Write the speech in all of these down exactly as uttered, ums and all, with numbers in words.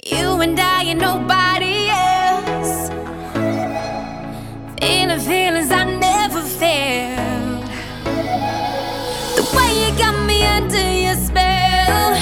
You and I and nobody else. Feeling feelings I never felt. The way you got me under your spell.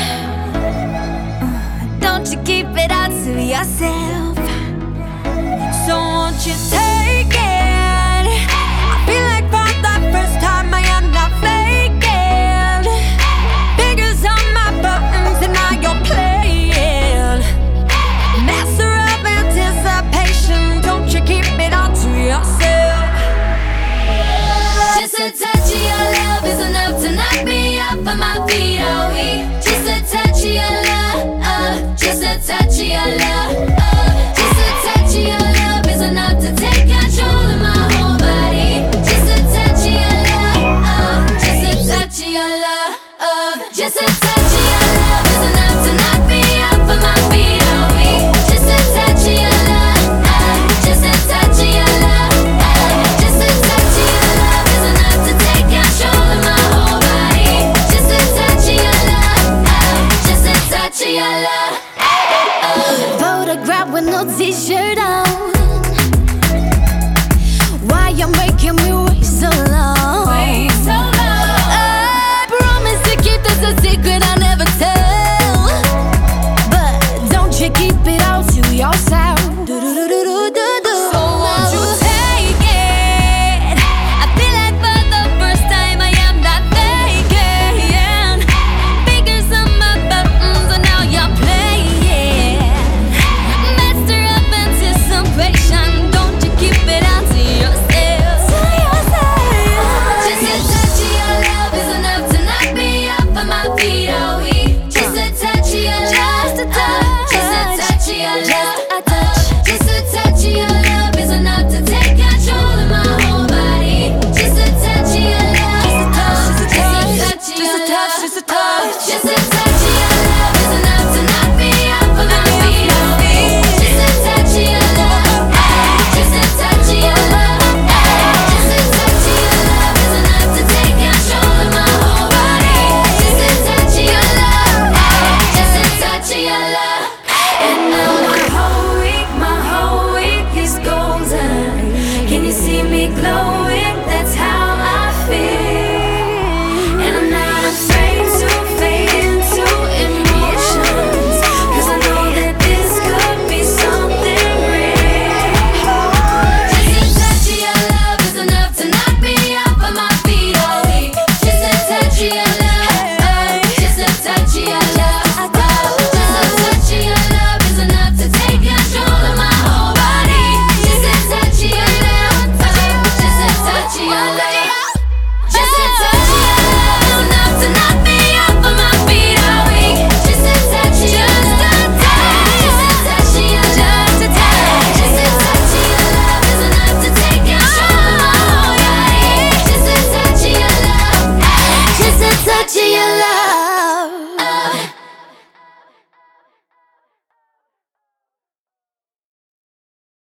Don't you keep it all to yourself. So won't you take it? I feel like for the first time I am not faking. Fingers on my buttons and now you're playing. Master of anticipation. Don't you keep it all to yourself. Just a touch of your love is enough to knock me off of my feet, oh we. Just a touch of your love, uh, just a touch of your love, uh, just a touch of your love is enough to take control of my whole body. Just a touch of your love, uh, just a touch of your love, uh, just a touch of your love is enough to knock me off of my feet, oh we. Just a touch of your love, uh, just a touch of your love, uh, just a touch of your love is enough to take control of my whole body. Just a touch of your love, uh, just a touch of your love. Photograph with no t-shirt on. Why you making me wait so long? Wait so long. I promise to keep this a secret I'll never tell. But don't you keep it all to yourself. Do-do-do-do-do-do-do. So won't you take it? I feel like for the first time I am not faking. Fingers on my buttons and now you're playing. Master of anticipation. Don't you keep it all to yourself. To yourself. Just a touch of your love is enough to knock me off of my feet, oh we. Just a touch of your love, Just a touch. just a touch of your Just love, a touch. just a touch of your love is enough to take control of my whole body. Just a touch of your love, Just a touch. just a touch of Just a your touch. love, Just a touch. just a touch of your love is enough to knock me off of my feet, oh we. Just a touch of your love, just a touch of your love, just a touch of your love is enough to take control of my whole body. Just a touch of your love, just a touch of your love. And now my whole week, my whole week is golden. Can you see me glowing? That's how I feel. And I'm not afraid to fade into emotions, 'cause I know that this could be something real. Just a touch of your love is enough to knock me off of my feet, oh we. Just a touch of your love, uh, just a touch of your love, uh, just a touch of your love is enough to take control of my whole body. Just a touch of your love, uh, just a touch of your love, just a touch of your love is enough to knock me off of my feet, oh we. Just a touch of your love, just a touch of your love, just a touch of your love is enough to take control of my whole body. Just a touch of your love, Just a touch of your